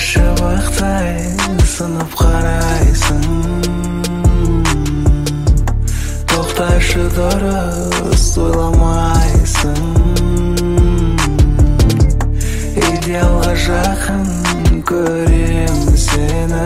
шабақтай сынып қарайсың. Тоқташы, дұрыс ойламайсың. Идеалға жақын көрем сені.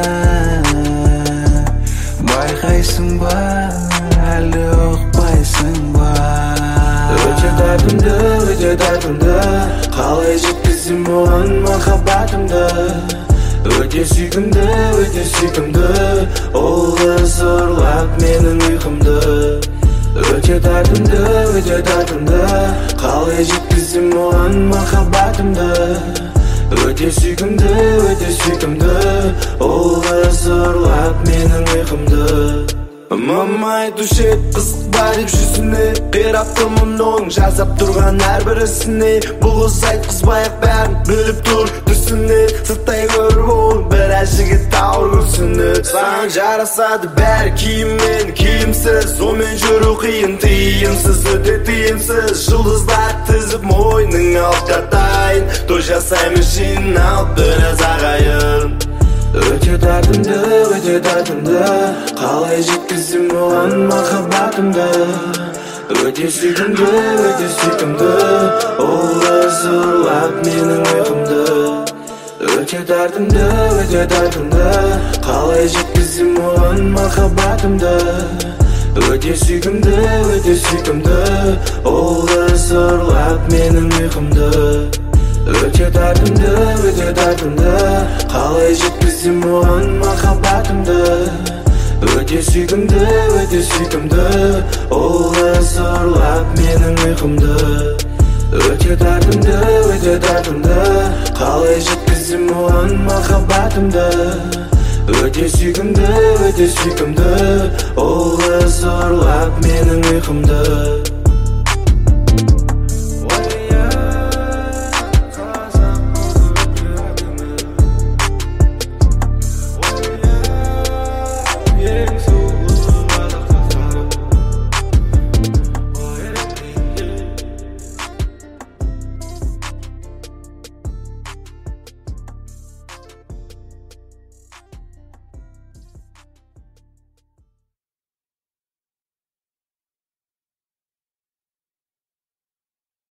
Байқайсың ба, әлі ұқпайсың ба? Өте тартымды, қалай жеткізем оған махаббатымды. Өте сүйкімді, ол қыз ұрлап менің ұйқымды. Өте тартымды, қалай жеткізем оған махаббатымды. Өте сүйкімді, ол қыз ұрлап менің ұйқымды. Мамай дүшет қызықпа деп жүзіне қирап тұрмын оның жазап тұрған әрбір ісіне. Бұл қыз айтқызбай-ақ бәрін біліп тұр түсіне. Сырттай көріп ол біраз жігіт тауыр күрсіне. Саған жарасады бәрі киіммен киімсіз, онымен жүру қиын тиімсіз, өте тиімсіз. Жұлдыздар тізіп мойның алып жатайын, той жасаймыз жиналып біраз ағайын. Өте тартымды, қалай жеткізем оған махаббатымды. Өте сүйкімді, ол қыз ұрлап менің ұйқымды. Өте тартымды, қалай жеткізем оған махаббатымды. Өте сүйкімді, ол қыз ұрлап менің ұйқымды. Өте тартымды, қалай жеткізем оған махаббатымды. Өте сүйкімді, ол қыз ұрлап менің ұйқымды. Өте тартымды, қалай жеткізем оған махаббатымды. Өте сүйкімді, ол қыз ұрлап менің ұйқымды.